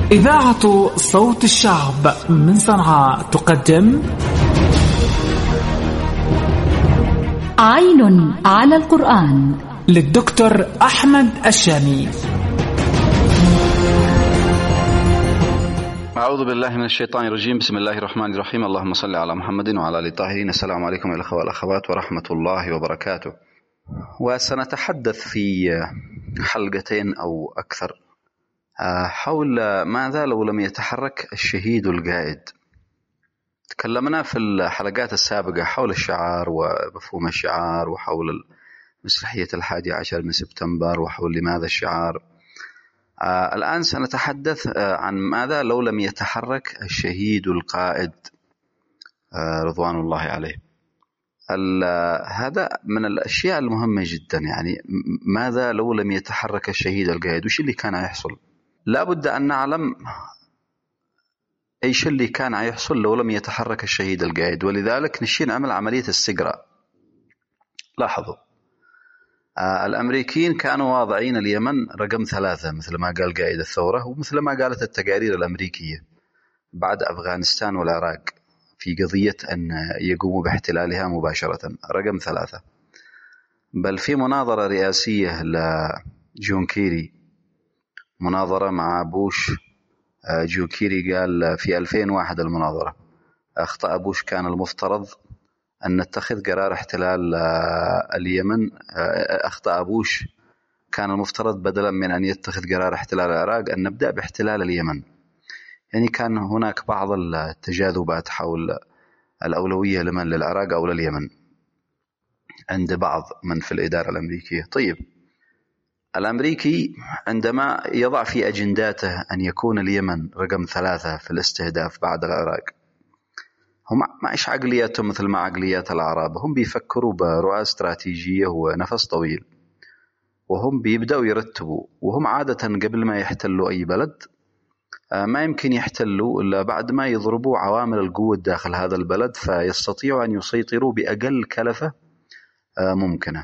إذاعة صوت الشعب من صنعاء تقدم عين على القرآن للدكتور أحمد الشامي. أعوذ بالله من الشيطان الرجيم. بسم الله الرحمن الرحيم. اللهم صل على محمد وعلى آله الطاهرين. السلام عليكم يا الأخوة والأخوات ورحمة الله وبركاته. وسنتحدث في حلقتين أو أكثر حول ماذا لو لم يتحرك الشهيد القائد. تكلمنا في الحلقات السابقة حول الشعار ومفهوم الشعار، وحول مسرحية 11 من سبتمبر، وحول لماذا الشعار. الآن سنتحدث عن ماذا لو لم يتحرك الشهيد القائد رضوان الله عليه. هذا من الأشياء المهمة جدا، يعني ماذا لو لم يتحرك الشهيد القائد، وش اللي كان يحصل؟ لا بد أن نعلم أيش اللي كان يحصل لو لم يتحرك الشهيد القائد. ولذلك نشين عمل عملية استقراء. لاحظوا الأمريكيين كانوا واضعين اليمن رقم 3 مثل ما قال قائد الثورة، ومثل ما قالت التقارير الأمريكية بعد أفغانستان والعراق في قضية أن يقوموا باحتلالها مباشرة، رقم 3. بل في مناظرة رئاسية لجون كيري، مناظرة مع بوش، جون كيري قال في 2001 المناظرة: أخطأ بوش، كان المفترض أن نتخذ قرار احتلال اليمن. أخطأ بوش، كان المفترض بدلا من أن يتخذ قرار احتلال العراق أن نبدأ باحتلال اليمن. يعني كان هناك بعض التجاذبات حول الأولوية لمن، للعراق أو لليمن، عند بعض من في الإدارة الأمريكية. طيب، الأمريكي عندما يضع في أجنداته أن يكون اليمن رقم 3 في الاستهداف بعد العراق، هم ما إيش عقلياتهم مثل ما عقليات العرب. هم بيفكروا برؤى استراتيجية ونفس طويل، وهم بيبدأوا يرتبوا. وهم عادة قبل ما يحتلوا أي بلد ما يمكن يحتلوا إلا بعد ما يضربوا عوامل القوة داخل هذا البلد، فيستطيعوا أن يسيطروا بأقل كلفة ممكنة.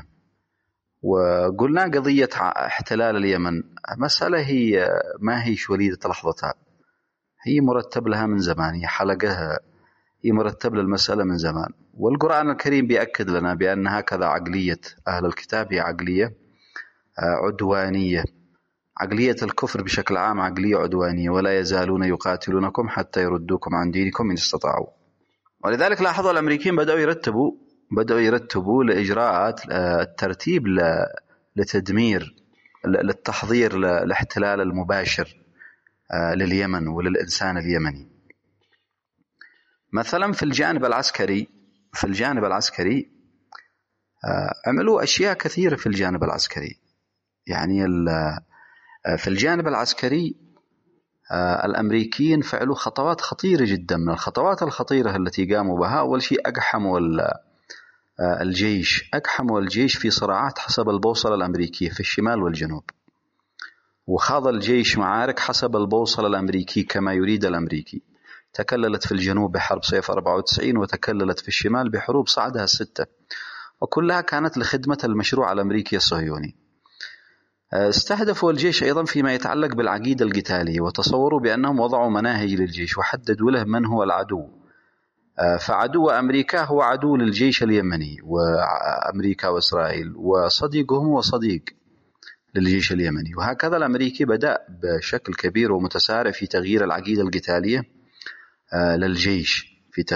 وقلنا قضية احتلال اليمن مسألة هي ما هيش وليدة لحظتها، هي مرتب لها من زمان، هي حلقة، هي مرتب للمسألة من زمان. والقرآن الكريم بيأكد لنا بأن هكذا عقلية أهل الكتاب، هي عقلية عدوانية. عقلية الكفر بشكل عام عقلية عدوانية. ولا يزالون يقاتلونكم حتى يردوكم عن دينكم إن استطاعوا. ولذلك لاحظوا الأمريكيين بدأوا يرتبوا لإجراءات الترتيب لتدمير، للتحضير للاحتلال المباشر لليمن وللإنسان اليمني. مثلا في الجانب العسكري عملوا أشياء كثيرة في الجانب العسكري. يعني في الجانب العسكري الأمريكيين فعلوا خطوات خطيرة جدا. من الخطوات الخطيرة التي قاموا بها، أول شيء أقحموا الجيش في صراعات حسب البوصلة الأمريكية في الشمال والجنوب. وخاض الجيش معارك حسب البوصلة الأمريكية كما يريد الأمريكي. تكللت في الجنوب بحرب صيف 94، وتكللت في الشمال بحروب صعدها 6، وكلها كانت لخدمة المشروع الأمريكي الصهيوني. استهدفوا الجيش أيضا فيما يتعلق بالعقيدة القتالية، وتصوروا بأنهم وضعوا مناهج للجيش وحددوا له من هو العدو. فعدو أمريكا هو عدو للجيش اليمني، وأمريكا وإسرائيل، وصديقهم هو صديق للجيش اليمني. وهكذا الأمريكي بدأ بشكل كبير ومتسارع في تغيير العقيدة القتالية للجيش،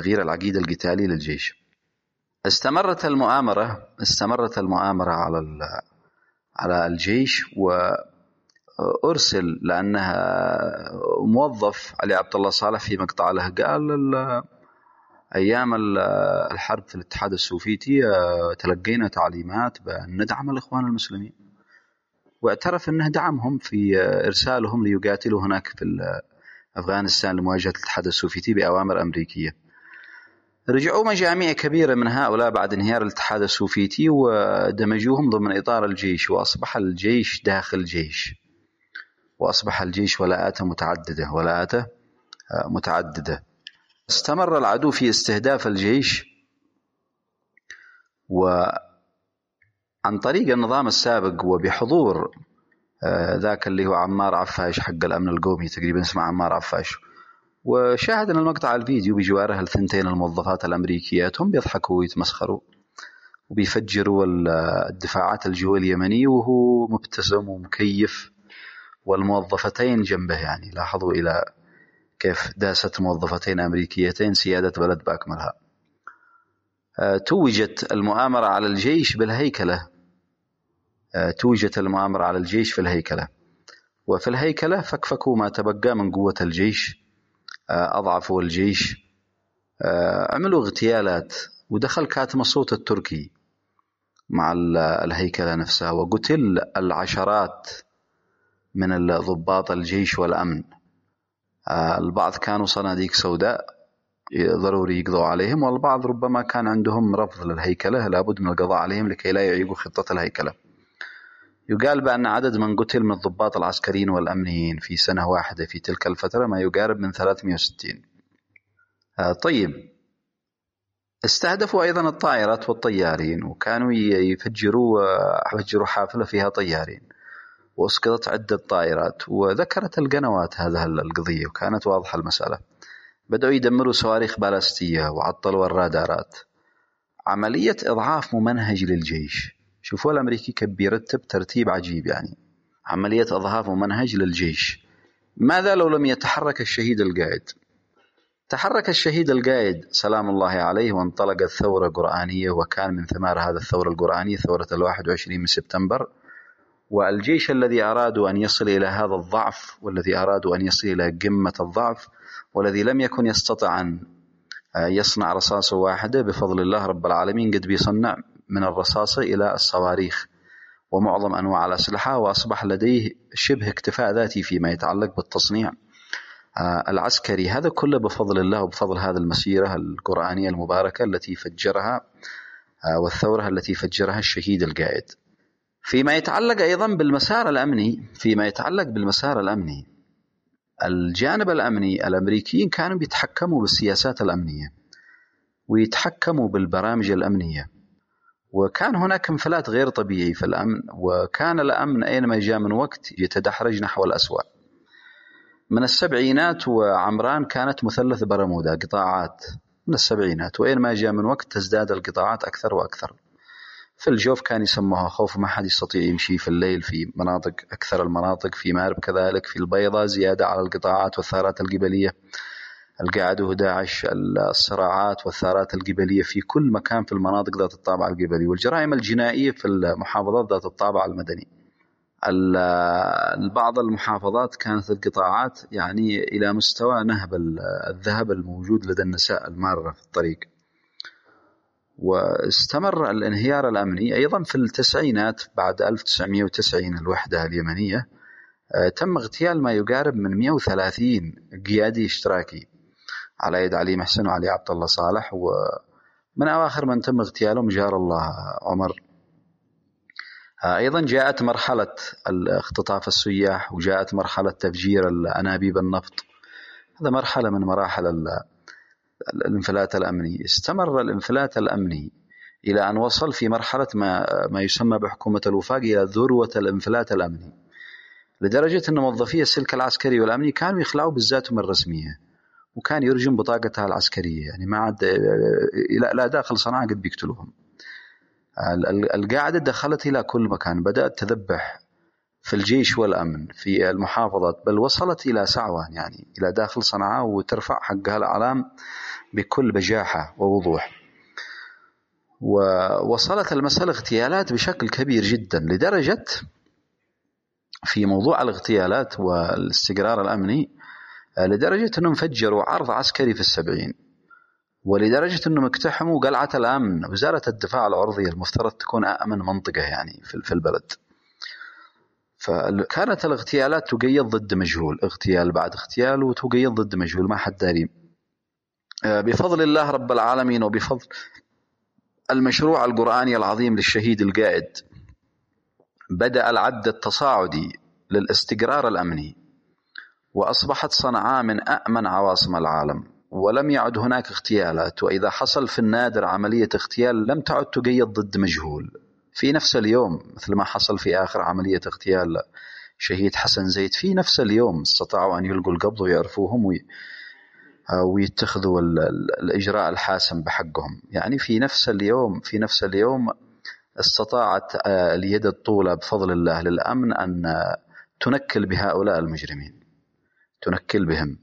استمرت المؤامرة على الجيش، وأرسل لأنها موظف علي عبد الله صالح في مقطع له قال أيام الحرب في الاتحاد السوفيتي تلقينا تعليمات بأن ندعم الإخوان المسلمين، واعترف أنه دعمهم في إرسالهم ليقاتلوا هناك في أفغانستان لمواجهة الاتحاد السوفيتي بأوامر أمريكية. رجعوا مجاميع كبيرة من هؤلاء بعد انهيار الاتحاد السوفيتي ودمجوهم ضمن إطار الجيش، وأصبح الجيش داخل جيش، وأصبح الجيش ولاءاته متعددة. استمر العدو في استهداف الجيش، وعن طريق النظام السابق وبحضور ذاك اللي هو عمار عفاش حق الأمن القومي، تقريبا اسمه عمار عفاش. وشاهدنا المقطع الفيديو بجواره الثنتين الموظفات الأمريكيات هم بيضحكوا ويتمسخروا وبيفجروا الدفاعات الجوية اليمنية وهو مبتسم ومكيف، والموظفتين جنبه. يعني لاحظوا إلى كيف داست موظفتين أمريكيتين سيادة بلد بأكملها. توجت المؤامرة على الجيش بالهيكلة، توجت المؤامرة على الجيش في الهيكلة، وفي الهيكلة فكفكوا ما تبقى من قوة الجيش، أضعفوا الجيش، عملوا اغتيالات، ودخل كاتم الصوت التركي مع الهيكلة نفسها، وقتل العشرات من ضباط الجيش والأمن. البعض كانوا صناديق سوداء ضروري يقضوا عليهم، والبعض ربما كان عندهم رفض للهيكلة، لابد من القضاء عليهم لكي لا يعيقوا خطة الهيكلة. يقال بأن عدد من قتل من الضباط العسكريين والأمنيين في سنة واحدة في تلك الفترة ما يقارب من 360. طيب، استهدفوا أيضا الطائرات والطيارين، وكانوا يفجروا حافلة فيها طيارين، وأسقطت عدة طائرات. وذكرت القنوات هذا القضية، وكانت واضحة المسألة. بدأوا يدمروا صواريخ بالستية وعطلوا الرادارات. عملية إضعاف ممنهج للجيش. شوفوا الأمريكي كيف يرتب ترتيب عجيب، يعني عملية إضعاف ممنهج للجيش. ماذا لو لم يتحرك الشهيد القائد؟ تحرك الشهيد القائد سلام الله عليه، وانطلقت ثورة قرآنية، وكان من ثمار هذا الثورة القرآنية ثورة 21 من سبتمبر. والجيش الذي أرادوا أن يصل إلى هذا الضعف، والذي أرادوا أن يصل إلى قمة الضعف، والذي لم يكن يستطيع أن يصنع رصاصة واحدة، بفضل الله رب العالمين قد بيصنع من الرصاصة إلى الصواريخ ومعظم أنواع الأسلحة، وأصبح لديه شبه اكتفاء ذاتي فيما يتعلق بالتصنيع العسكري. هذا كله بفضل الله وبفضل هذه المسيرة القرآنية المباركة التي فجرها، والثورة التي فجرها الشهيد القائد. فيما يتعلق أيضا بالمسار الأمني، الجانب الأمني الأمريكيين كانوا بيتحكموا بالسياسات الأمنية ويتحكموا بالبرامج الأمنية، وكان هناك انفلات غير طبيعي في الأمن، وكان الأمن أينما جاء من وقت يتدحرج نحو الأسوأ. من السبعينات وعمران كانت مثلث برمودا، قطاعات من السبعينات، وأينما جاء من وقت تزداد القطاعات أكثر وأكثر. في الجوف كان يسموها خوف، ما حد يستطيع يمشي في الليل في مناطق، أكثر المناطق في مارب كذلك، في البيضة زيادة على القطاعات والثارات القبلية، القاعدة وداعش، الصراعات والثارات القبلية في كل مكان في المناطق ذات الطابع القبلي، والجرائم الجنائية في المحافظات ذات الطابع المدني. بعض المحافظات كانت القطاعات يعني إلى مستوى نهب الذهب الموجود لدى النساء المارة في الطريق. واستمر الانهيار الأمني أيضا في التسعينات. بعد 1990 الوحدة اليمنية تم اغتيال ما يقارب من 130 قيادي اشتراكي على يد علي محسن وعلي عبد الله صالح، ومن أواخر من تم اغتيالهم جار الله عمر. أيضا جاءت مرحلة اختطاف السياح، وجاءت مرحلة تفجير الأنابيب النفط. هذا مرحلة من مراحل الانفلات الأمني. استمر الانفلات الأمني إلى أن وصل في مرحلة ما يسمى بحكومة الوفاق إلى ذروة الانفلات الأمني، لدرجة أن موظفي السلك العسكري والأمني كانوا يخلعوا بالذاتهم الرسمية، وكان يرجم بطاقتها العسكرية، يعني ما عاد لا داخل صنعاء قد بيقتلوهم. القاعدة دخلت إلى كل مكان، بدأت تذبح في الجيش والأمن في المحافظات، بل وصلت إلى سعوان، يعني إلى داخل صنعاء، وترفع حقها الأعلام بكل بجاحة ووضوح. ووصلت المسألة اغتيالات بشكل كبير جدا، لدرجة في موضوع الاغتيالات والاستقرار الأمني، لدرجة أنهم فجروا عرض عسكري في 70، ولدرجة أنهم اقتحموا قلعة الأمن، وزارة الدفاع العرضية المفترض تكون أأمن منطقة يعني في البلد. فكانت الاغتيالات تقيد ضد مجهول، اغتيال بعد اغتيال، وتقيد ضد مجهول ما حد داري. بفضل الله رب العالمين وبفضل المشروع القرآني العظيم للشهيد القائد، بدأ العد التصاعدي للاستقرار الأمني، وأصبحت صنعاء من أأمن عواصم العالم، ولم يعد هناك اغتيالات. وإذا حصل في النادر عملية اغتيال لم تعد تقيد ضد مجهول في نفس اليوم، مثل ما حصل في آخر عملية اغتيال شهيد حسن زيد في نفس اليوم استطاعوا أن يلقوا القبض ويعرفوهم ويتخذوا الإجراء الحاسم بحقهم. يعني في نفس اليوم استطاعت اليد الطولة بفضل الله للأمن أن تنكل بهؤلاء المجرمين، تنكل بهم.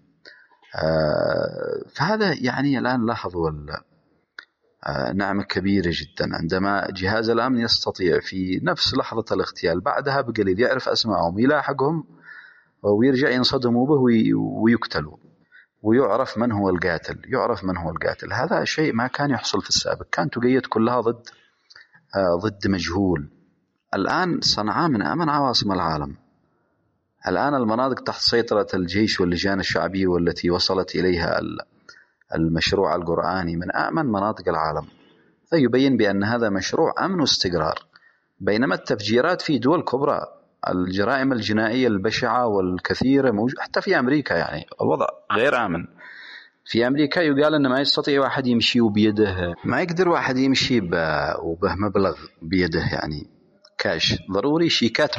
فهذا يعني الآن لاحظوا نعمة كبيرة جدا عندما جهاز الأمن يستطيع في نفس لحظة الاغتيال بعدها بقليل يعرف أسمائهم، يلاحقهم ويرجع ينصدموا به ويقتلوا، ويعرف من هو القاتل. هذا شيء ما كان يحصل في السابق، كانت تقيد كلها ضد مجهول. الآن صنعاء من أمن عواصم العالم. الآن المناطق تحت سيطرة الجيش واللجان الشعبية والتي وصلت إليها المشروع القرآني من أمن مناطق العالم، فيبين بأن هذا مشروع أمن واستقرار. بينما التفجيرات في دول كبرى، الجرائم الجنائية البشعة والكثيرة موجودة حتى في أمريكا، يعني الوضع غير آمن. في أمريكا يقال أن ما يستطيع واحد يمشي وبيده، ما يقدر واحد يمشي وبه مبلغ بيده يعني كاش، ضروري شيكات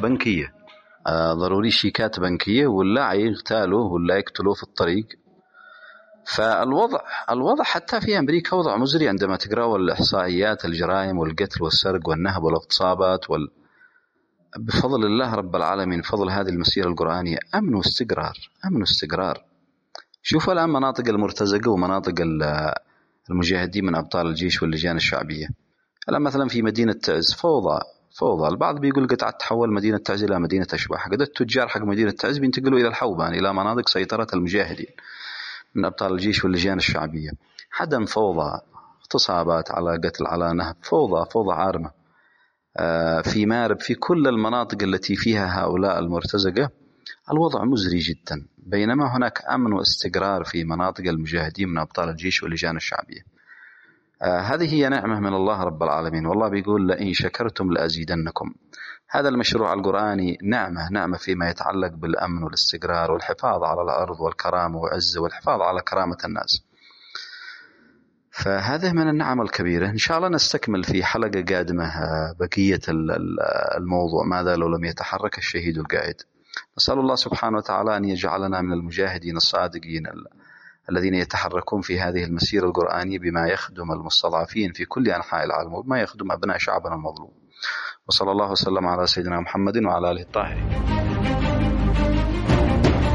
بنكية ولا يغتالوه ولا يقتلوه في الطريق. فالوضع حتى في أمريكا وضع مزري عندما تقرأوا الإحصائيات، الجرائم والقتل والسرق والنهب والاغتصابات بفضل الله رب العالمين، فضل هذه المسيرة القرآنية أمن واستقرار. شوفوا الآن مناطق المرتزقة ومناطق المجاهدين من أبطال الجيش واللجان الشعبية. الآن مثلا في مدينة تعز فوضى. البعض بيقول قد تحول مدينة تعز إلى مدينة أشباح، قد التجار حق مدينة تعز بينتقلوا إلى الحوبان، إلى مناطق سيطرة المجاهدين من أبطال الجيش واللجان الشعبية. حدا فوضى، اغتصابات على قتل على نهب، فوضى عارمة. في مارب، في كل المناطق التي فيها هؤلاء المرتزقة الوضع مزري جدا، بينما هناك أمن واستقرار في مناطق المجاهدين من أبطال الجيش واللجان الشعبية. هذه هي نعمة من الله رب العالمين، والله بيقول لئن شكرتم لأزيدنكم. هذا المشروع القرآني نعمة فيما يتعلق بالأمن والاستقرار والحفاظ على الأرض والكرامة والعزة والحفاظ على كرامة الناس. فهذا من النعم الكبيرة. إن شاء الله نستكمل في حلقة قادمة بقية الموضوع، ماذا لو لم يتحرك الشهيد القائد. نسأل الله سبحانه وتعالى أن يجعلنا من المجاهدين الصادقين الذين يتحركون في هذه المسيرة القرآنية بما يخدم المستضعفين في كل أنحاء العالم وبما يخدم أبناء شعبنا المظلوم. وصلى الله وسلم على سيدنا محمد وعلى آله الطاهرين.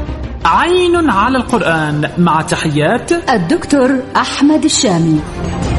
عين على القرآن، مع تحيات الدكتور أحمد الشامي.